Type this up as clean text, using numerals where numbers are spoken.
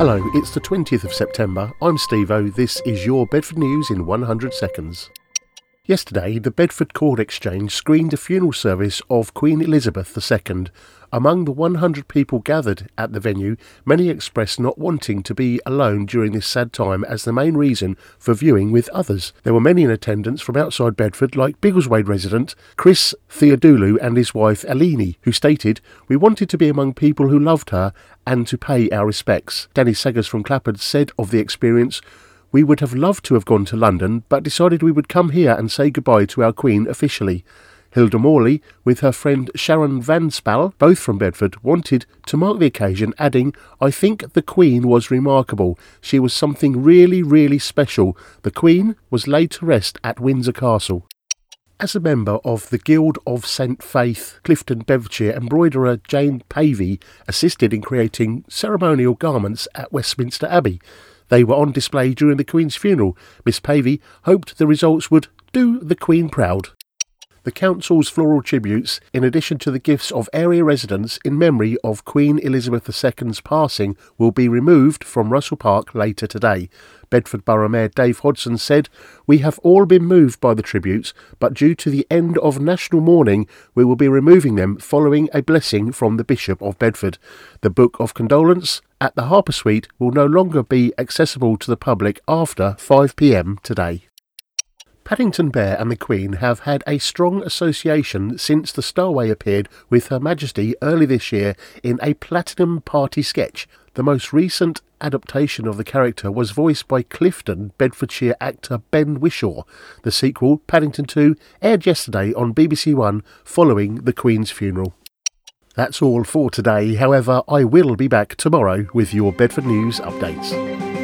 Hello, it's the 20th of September. I'm Steve-O. This is your Bedford News in 100 seconds. Yesterday, the Bedford Court Exchange screened a funeral service of Queen Elizabeth II. Among the 100 people gathered at the venue, many expressed not wanting to be alone during this sad time as the main reason for viewing with others. There were many in attendance from outside Bedford, like Biggleswade resident Chris Theodoulou and his wife Eleni, who stated, "We wanted to be among people who loved her and to pay our respects." Danny Seggers from Clapham said of the experience, "We would have loved to have gone to London, but decided we would come here and say goodbye to our Queen officially." Hilda Morley, with her friend Sharon Van Spal, both from Bedford, wanted to mark the occasion, adding, "I think the Queen was remarkable. She was something really, really special. The Queen was laid to rest at Windsor Castle." As a member of the Guild of St Faith, Clifton, Bedfordshire, embroiderer Jane Pavey assisted in creating ceremonial garments at Westminster Abbey. They were on display during the Queen's funeral. Miss Pavey hoped the results would do the Queen proud. The Council's floral tributes, in addition to the gifts of area residents in memory of Queen Elizabeth II's passing, will be removed from Russell Park later today. Bedford Borough Mayor Dave Hodson said, "We have all been moved by the tributes, but due to the end of national mourning, we will be removing them following a blessing from the Bishop of Bedford. The Book of Condolence at the Harper Suite will no longer be accessible to the public after 5 p.m. today." Paddington Bear and the Queen have had a strong association since the Starway appeared with Her Majesty early this year in a Platinum Party sketch. The most recent adaptation of the character was voiced by Clifton, Bedfordshire actor Ben Whishaw. The sequel, Paddington 2, aired yesterday on BBC One following the Queen's funeral. That's all for today. However, I will be back tomorrow with your Bedford News updates.